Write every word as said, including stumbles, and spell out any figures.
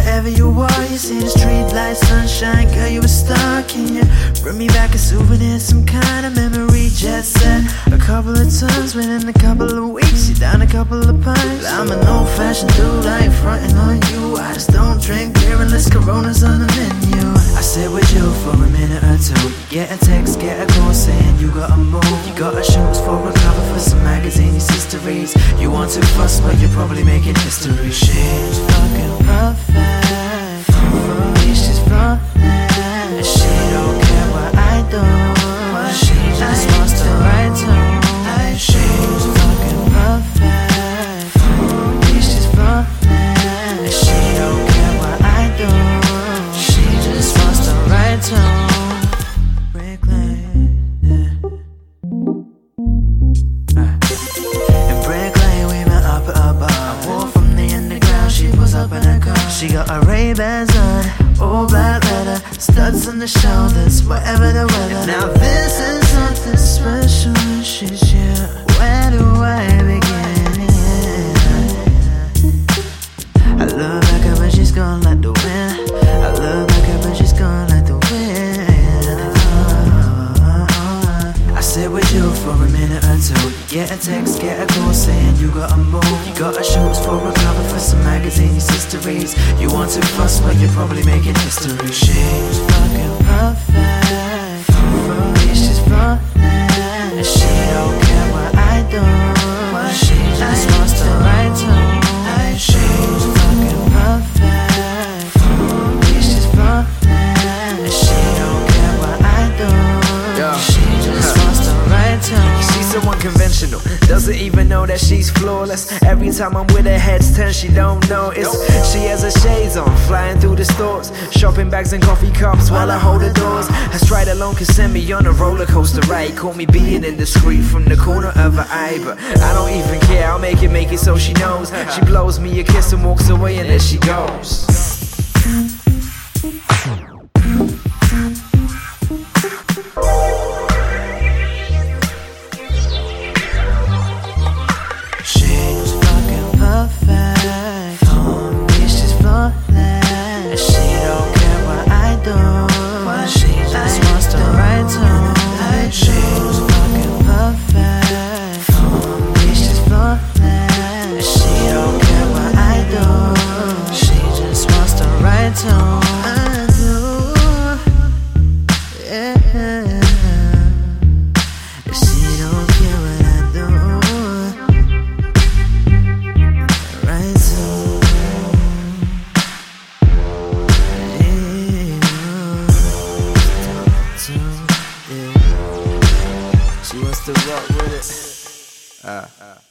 wherever you are, you see the street light, sunshine, girl, you a star. Can you bring me back a souvenir, some kind of memory? Just said a couple of times within a couple of weeks, you down a couple of pints. I'm an old-fashioned dude, I ain't frontin' on you. I just don't drink beer unless Corona's on the menu. I sit with you for a minute or two. You get a text, get a call saying you gotta move. You gotta shoot for a cover for some magazine, your sister reads. You want to fuss, but you're probably making history. She's fucking perfect. For me, she's flawless. And she don't care what I do. She just wants the right tone. She's fucking perfect. For me, she's flawless. And she don't care what I do. She just wants the right tone. Brick Lane, yeah. In Brick Lane, we met up at a bar. I walked from the underground, she was up in her car. She got her Ray-Bans on, all black leather, studs on the shoulders, whatever the weather. Now this is something special when she's here. Where do I begin? I look like her but she's gone like the wind. I look like her but she's gone like the wind. I sit with you for a minute or two. You get a text, get a call saying you gotta move. You gotta shoot for a cover for some magazine, your sister reads. You want to fuss, but you're probably making history. She's fucking perfect. For me, she's flawless. And she don't care what I do. She just wants the right tone. She's fucking perfect. For me, she's flawless. And she don't care what I do. She just wants the right tone. She's so unconventional, doesn't even know that she's flawless. Every time I'm with her, head's turned, she don't notice. She has her shades on, flying through the stores, shopping bags and coffee cups while I hold the doors. Her stride alone can send me on a roller coaster ride. Caught me being indiscreet from the corner of her eye, but I don't even care, I'll make it, make it so she knows. She blows me a kiss and walks away and there she goes. She's fucking perfect. For me, she's flawless. And she don't care what I do. She just wants the right tone. She's fucking perfect. For me, she's flawless. And she don't care what I do. She just wants the right tone. I do, yeah. And she don't care what I do. Right tone. Yeah. She wants to rock with it. Uh, uh.